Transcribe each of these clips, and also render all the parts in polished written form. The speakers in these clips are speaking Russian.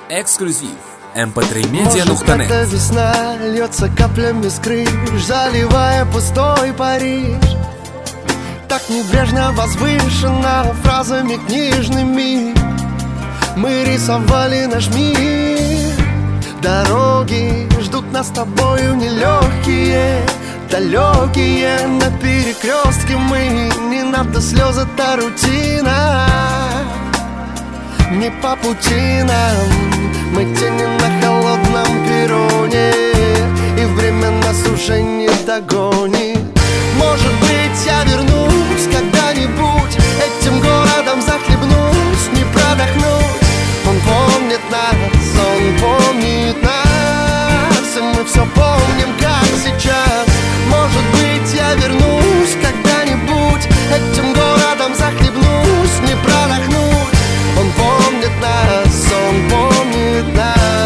Эксклюзив. mp3media.net. Может, эта весна льется каплями с крыш, заливая пустой Париж. Так небрежно возвышена фразами книжными мы рисовали наш мир. Дороги ждут нас с тобою нелегкие, далекие. На перекрестке мы, не надо слезы, та рутина. Не по пути нам, мы тени на холодном перроне, и время нас уже не догонит. Может быть, я вернусь когда-нибудь, этим городом захлебнусь, не продохнуть. Он помнит нас, он помнит нас, и мы все помним, как сейчас. Может быть, я вернусь когда-нибудь, этим городом захлебнусь, не продохнуть. Он помнит нас, он помнит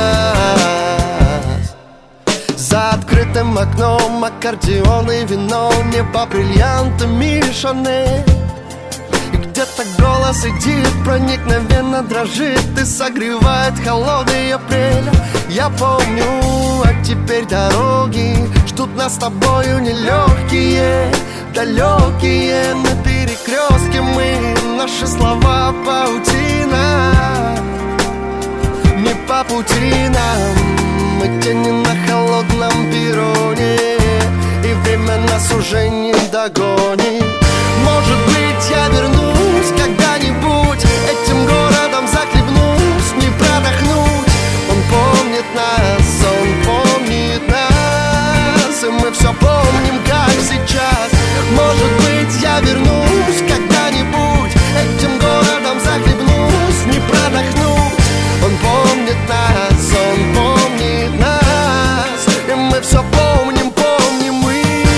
нас. За открытым окном аккордеон и вино, небо бриллиантами Шанель. И где-то голос идет, проникновенно дрожит и согревает холодный апрель. Я помню, а теперь дороги ждут нас с тобою нелегкие, далекие. На перекрестке мы, наши слова паутина. Не по пути нам, мы тени на холодном перроне, и время нас уже не догонит. Может быть, я вернусь когда-нибудь, этим городом захлебнусь, не продохнуть. Он помнит нас, он помнит нас, и мы все помним, как сейчас. Может быть, я вернусь когда-нибудь, этим городом захлебнусь, не продохнуть. Он помнит нас, он помнит нас, и мы все помним, помним мы.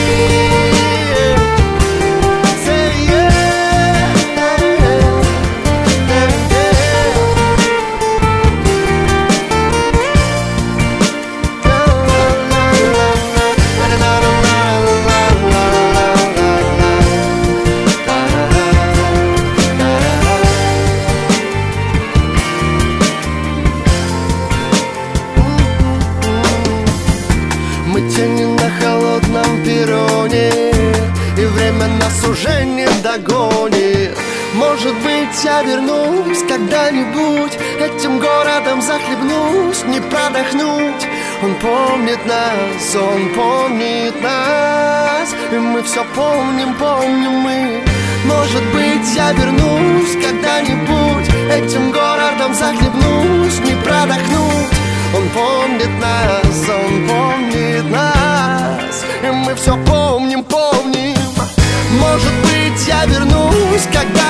Мы тени на холодном перроне, и время нас уже не догонит. Может быть, я вернусь когда-нибудь, этим городом захлебнусь, не продохнуть. Он помнит нас, он помнит нас, и мы все помним, помним мы. Может быть, я вернусь когда-нибудь, этим городом захлебнусь, не продохнуть. Он помнит нас, он помнит нас, и мы все помним, помним. Может быть, я вернусь когда